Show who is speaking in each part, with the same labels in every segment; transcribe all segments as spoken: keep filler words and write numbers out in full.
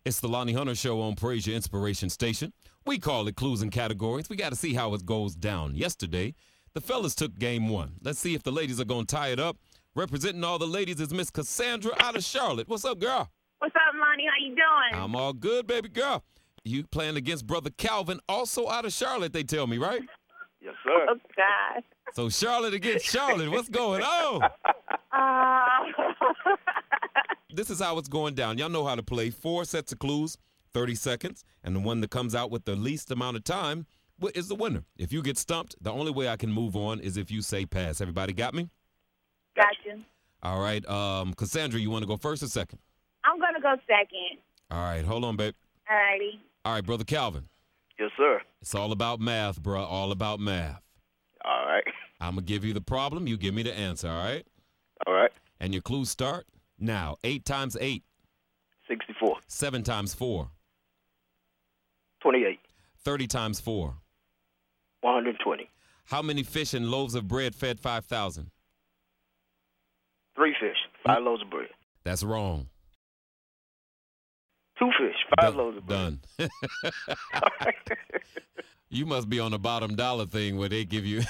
Speaker 1: It's the Lonnie Hunter Show on Praise Your Inspiration Station. We call it Clues and Categories. We got to see how it goes down. Yesterday, the fellas took game one. Let's see if the ladies are going to tie it up. Representing all the ladies is Miss Cassandra out of Charlotte. What's up, girl?
Speaker 2: What's up, Lonnie? How you doing?
Speaker 1: I'm all good, baby girl. You playing against Brother Calvin, also out of Charlotte, they tell me, right?
Speaker 3: Yes, sir.
Speaker 2: Oh, God.
Speaker 1: So Charlotte against Charlotte. What's going on?
Speaker 2: Uh...
Speaker 1: This is how it's going down. Y'all know how to play. Four sets of clues, thirty seconds, and the one that comes out with the least amount of time is the winner. If you get stumped, the only way I can move on is if you say pass. Everybody got me?
Speaker 2: Gotcha.
Speaker 1: All right. Um, Cassandra, you want to go first or second?
Speaker 2: I'm going to go second.
Speaker 1: All right. Hold on, babe.
Speaker 2: All righty.
Speaker 1: All right, Brother Calvin.
Speaker 3: Yes, sir.
Speaker 1: It's all about math, bro. All about math.
Speaker 3: All right.
Speaker 1: I'm going to give you the problem. You give me the answer, all right?
Speaker 3: All right.
Speaker 1: And your clues start now. Eight times eight.
Speaker 3: sixty-four.
Speaker 1: Seven times four.
Speaker 3: twenty-eight.
Speaker 1: Thirty times four.
Speaker 3: one hundred twenty.
Speaker 1: How many fish and loaves of bread fed five thousand?
Speaker 3: Three fish, five loaves of bread.
Speaker 1: That's wrong.
Speaker 3: Two fish, five
Speaker 1: Done.
Speaker 3: loaves of bread.
Speaker 1: Done. You must be on the bottom dollar thing where they give you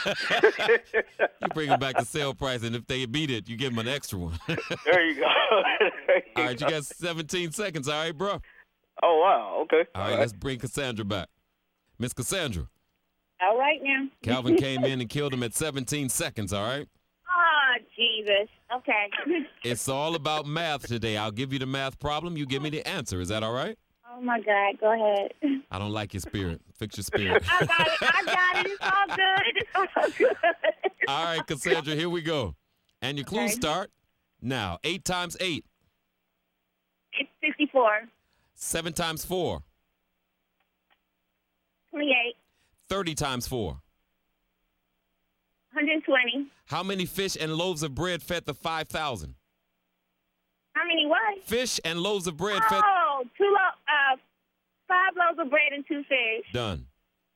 Speaker 1: you bring them back to sale price, and if they beat it, you give them an extra one.
Speaker 3: There you go. There you
Speaker 1: All right, you
Speaker 3: go.
Speaker 1: got seventeen seconds. All right, bro.
Speaker 3: Oh, wow. Okay.
Speaker 1: All right, let's bring Cassandra back. Miss Cassandra,
Speaker 2: All right now.
Speaker 1: Calvin came in and killed him at seventeen seconds, all right?
Speaker 2: Oh, Jesus. Okay.
Speaker 1: It's all about math today. I'll give you the math problem. You give me the answer. Is that all right?
Speaker 2: Oh, my God. Go ahead.
Speaker 1: I don't like your spirit. Fix your spirit.
Speaker 2: I got it. I got it. It's all good. It's all good.
Speaker 1: All right, Cassandra, here we go. And your clues
Speaker 2: Okay.
Speaker 1: start now. Eight times eight.
Speaker 2: It's sixty-four.
Speaker 1: Seven times four.
Speaker 2: twenty-eight.
Speaker 1: Thirty times four.
Speaker 2: one hundred twenty.
Speaker 1: How many fish and loaves of bread fed the five thousand?
Speaker 2: How many what?
Speaker 1: Fish and loaves of bread fed.
Speaker 2: Oh, two lo- uh, five loaves of bread and two fish.
Speaker 1: Done.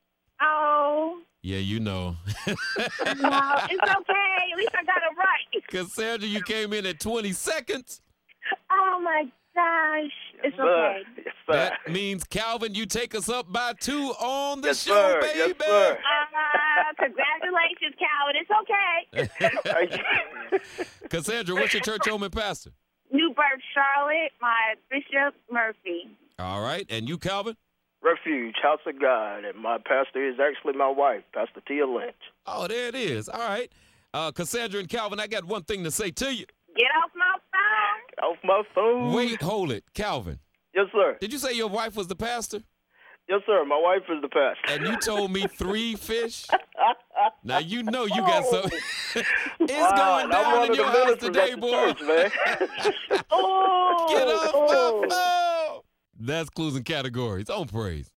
Speaker 2: Oh,
Speaker 1: Yeah, you know.
Speaker 2: no, it's okay. At least I got it right.
Speaker 1: Cassandra, you came in at twenty seconds.
Speaker 2: Oh, my gosh. It's
Speaker 3: Sir.
Speaker 2: okay.
Speaker 3: Yes, sir.
Speaker 1: That means, Calvin, you take us up by two on the
Speaker 3: Yes,
Speaker 1: show,
Speaker 3: sir.
Speaker 1: baby.
Speaker 3: Yes, sir.
Speaker 2: Uh, congratulations, Calvin. It's okay.
Speaker 3: Thank you.
Speaker 1: Cassandra, what's your church home and pastor?
Speaker 2: New Birth, Charlotte, my Bishop Murphy.
Speaker 1: All right. And you, Calvin?
Speaker 3: Refuge, House of God, and my pastor is actually my wife, Pastor Tia Lynch.
Speaker 1: Oh, there it is. All right. Uh, Cassandra and Calvin, I got one thing to say to you.
Speaker 2: Get off my phone.
Speaker 3: Get off my phone.
Speaker 1: Wait, hold it. Calvin,
Speaker 3: Yes, sir.
Speaker 1: did you say your wife was the pastor?
Speaker 3: Yes, sir. My wife is the pastor.
Speaker 1: And you told me three fish? Now, you know you got some. It's
Speaker 3: Wow,
Speaker 1: going
Speaker 3: I'm
Speaker 1: down
Speaker 3: one
Speaker 1: in
Speaker 3: of
Speaker 1: your
Speaker 3: the
Speaker 1: house
Speaker 3: ministers
Speaker 1: today,
Speaker 3: at the
Speaker 1: boy.
Speaker 3: church, man.
Speaker 2: Oh,
Speaker 1: Get off
Speaker 3: Oh.
Speaker 1: my phone. That's Clues and Categories on Praise.